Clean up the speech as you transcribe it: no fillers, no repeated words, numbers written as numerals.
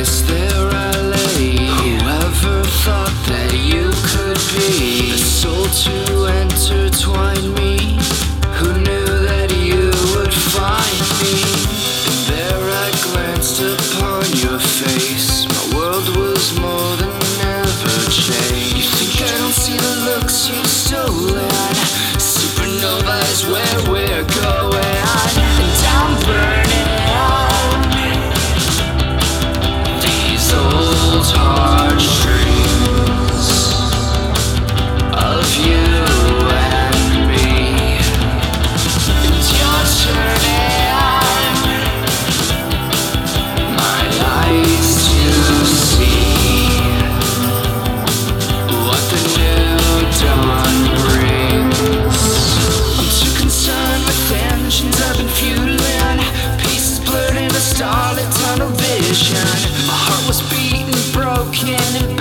darkness there I lay. Whoever thought that you could be the soul to intertwine me? Who knew that you would find me? And there I glanced upon your face. My world was more than ever changed. You think I don't see the looks you've stolen? Supernova is where we're going, and I'm burning these old heartstrings of you and me. And you're turning my eyes to see what the new dawn brings. I'm too concerned with engines I've been fueling, pieces blurred in a starlit tunnel vision. My heart was beating, broken, and